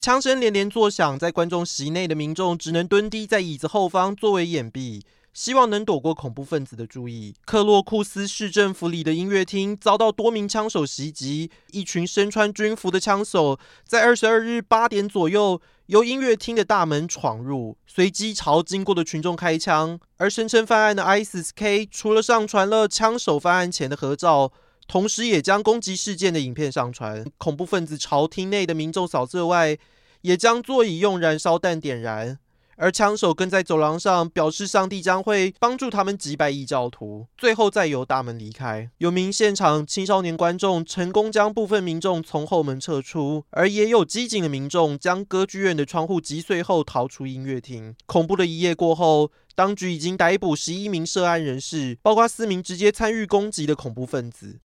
枪声连连作响，在观众席内的民众只能蹲低在椅子后方作为掩蔽，希望能躲过恐怖分子的注意。克洛库斯市政府里的音乐厅遭到多名枪手袭击，一群身穿军服的枪手在22日8点左右由音乐厅的大门闯入，随机朝经过的群众开枪。而声称犯案的 ISIS-K 除了上传了枪手犯案前的合照，同时也将攻击事件的影片上传。恐怖分子朝厅内的民众扫射外，也将座椅用燃烧弹点燃。而枪手更在走廊上表示上帝将会帮助他们击败异教徒，最后再由大门离开。有名现场青少年观众成功将部分民众从后门撤出，而也有激进的民众将歌剧院的窗户击碎后逃出音乐厅。恐怖的一夜过后，当局已经逮捕11名涉案人士，包括4名直接参与攻击的恐怖分子。